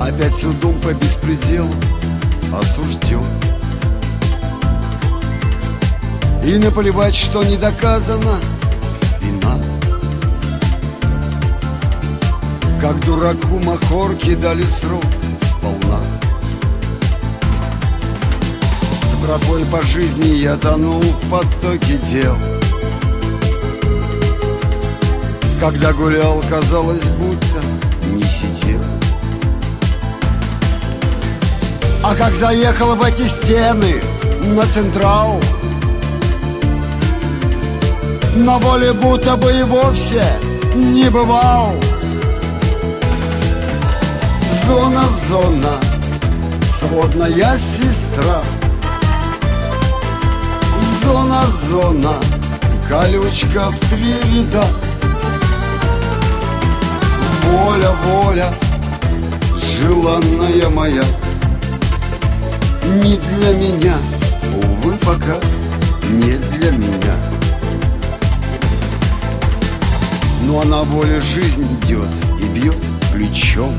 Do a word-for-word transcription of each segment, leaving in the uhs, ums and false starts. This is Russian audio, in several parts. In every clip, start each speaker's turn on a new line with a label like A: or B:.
A: опять судом по беспределу осужден. И наплевать, что не доказана вина. Как дураку махорки дали срок сполна. С братвой по жизни я тонул в потоке дел. Когда гулял, казалось, будто не сидел. А как заехал в эти стены на Централ, на воле будто бы и вовсе не бывал. Зона, зона, сводная сестра. Зона, зона, колючка в три ряда. Воля, воля, желанная моя, не для меня, увы, пока не для меня. Но она воля жизнь идет и бьет ключом.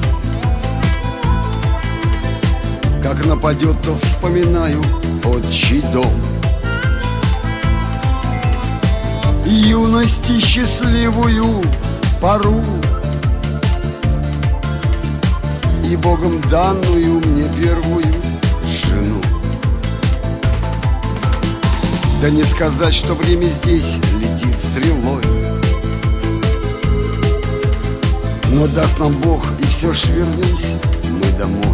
A: Как нападет, то вспоминаю отчий дом. Юности счастливую пору и Богом данную мне первую жену. Да не сказать, что время здесь летит стрелой, но даст нам Бог, и все ж вернемся мы домой.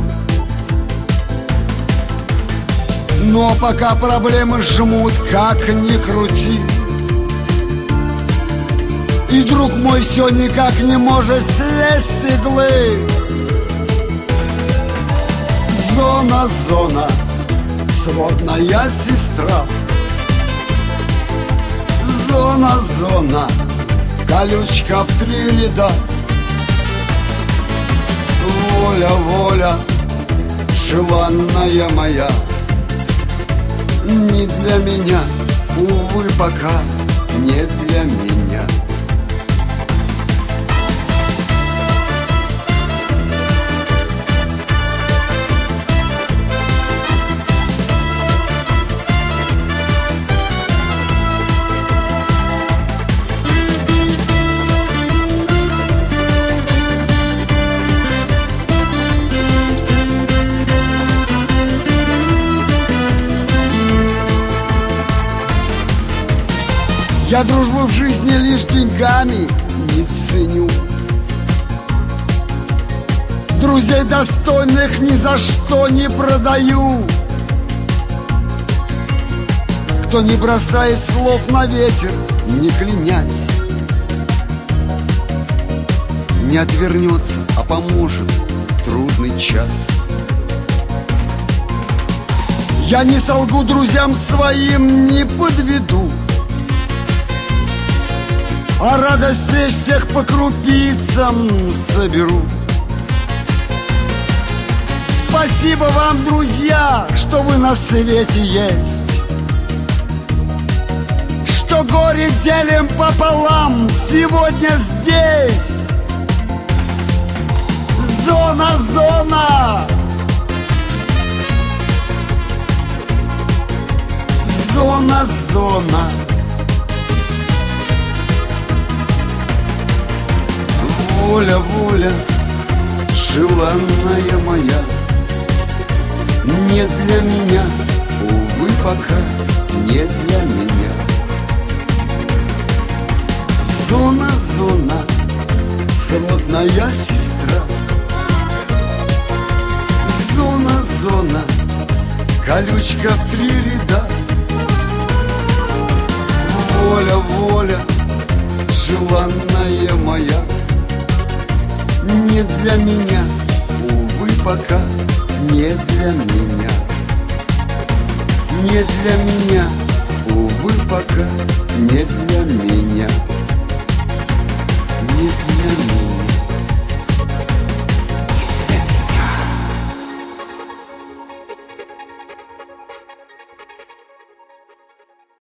A: Но пока проблемы жмут, как ни крути, и друг мой все никак не может слезть с иглы. Зона, зона, сводная сестра. Зона, зона, колючка в три ряда. Воля, воля, желанная моя, не для меня, увы, пока не для меня. Я дружбу в жизни лишь деньгами не ценю. Друзей достойных ни за что не продаю. Кто не бросает слов на ветер, не клянясь, не отвернется, а поможет в трудный час. Я не солгу друзьям своим, не подведу, а радость встреч всех по крупицам соберу. Спасибо вам, друзья, что вы на свете есть, что горе делим пополам сегодня здесь. Зона, зона, зона, зона. Воля, воля, желанная моя, не для меня, увы, пока не для меня. Зона, зона, сводная сестра. Зона, зона, колючка в три ряда. Воля, воля, желанная моя, не для меня, увы, пока не для меня. Не для меня, увы, пока не для меня.